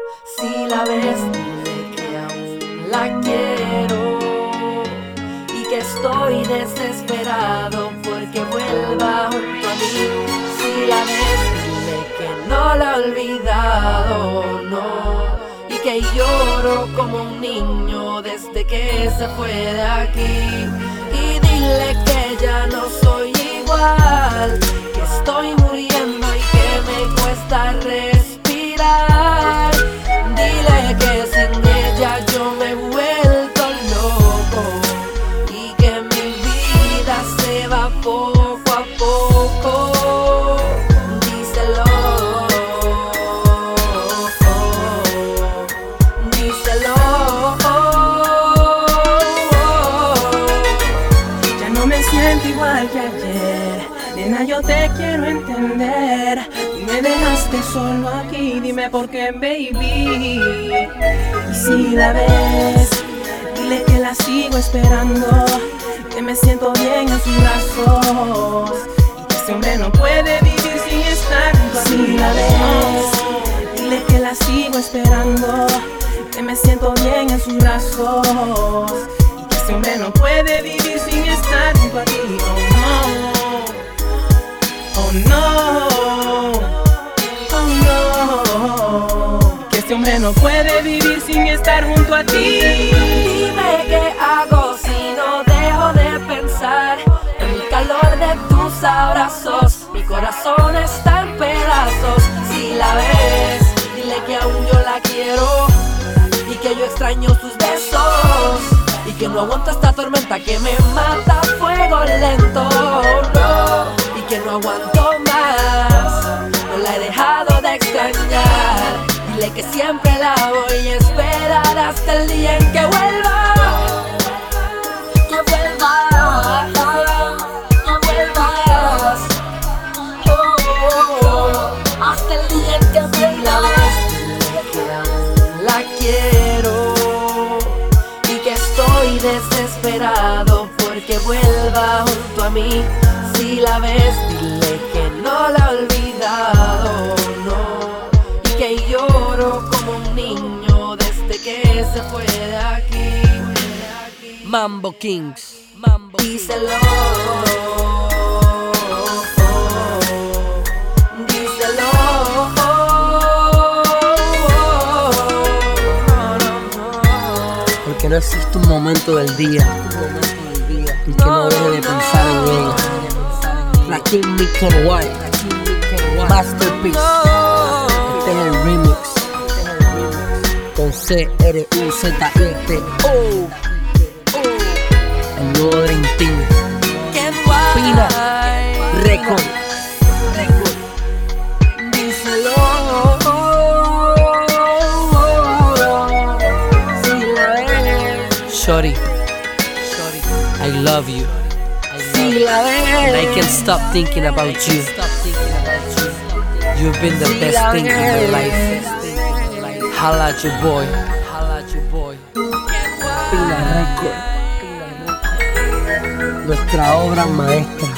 Si la ves, dile que aún la quiero y que estoy desesperado porque vuelva junto a mí. Si la ves, dile que no la he olvidado, no, y que lloro como un niño desde que se fue de aquí. Y dile que ya no soy igual, que estoy muriendo y que me cuesta respirar. Dile que sin ella yo me he vuelto loco y que mi vida se va poco a poco. Díselo, díselo. Ya no me siento igual que ayer, nena, yo te quiero entender. Me dejaste solo aquí, dime por qué, baby. Y si la ves, dile que la sigo esperando, que me siento bien en sus brazos y que ese hombre no puede vivir sin estar junto a mí. Si la ves, dile que la sigo esperando, que me siento bien en sus brazos y que ese hombre no puede vivir sin estar junto a ti. Oh no, oh no, que este hombre no puede vivir sin estar junto a ti. Dime qué hago si no dejo de pensar en el calor de tus abrazos. Mi corazón está en pedazos. Si la ves, dile que aún yo la quiero y que yo extraño sus besos y que no aguanto esta tormenta que me mata a fuego lento, no, y que no aguanto más, no la he dejado de extrañar. Dile que siempre la voy a esperar hasta el día en que vuelva, que vuelva, que vuelvas, hasta el día en que vuelvas. Dile que aún la quiero y que estoy desesperado porque vuelva junto a mí. Si la ves, dile que no la he olvidado, no, y que lloro como un niño desde que se fue de aquí. Mambo Kings, díselo, díselo. Porque no existe un momento del día en que no deje de pensar en ella. La King Mickey White, Masterpiece. Este es el remix con CRUZIT. El nuevo Dream Team. Pina Record. Díselo. Shorty, I love you. Si la ves, And I can't stop thinking about you. You've been the best thing in my life. Holla at your boy. Pina Record. Nuestra obra maestra.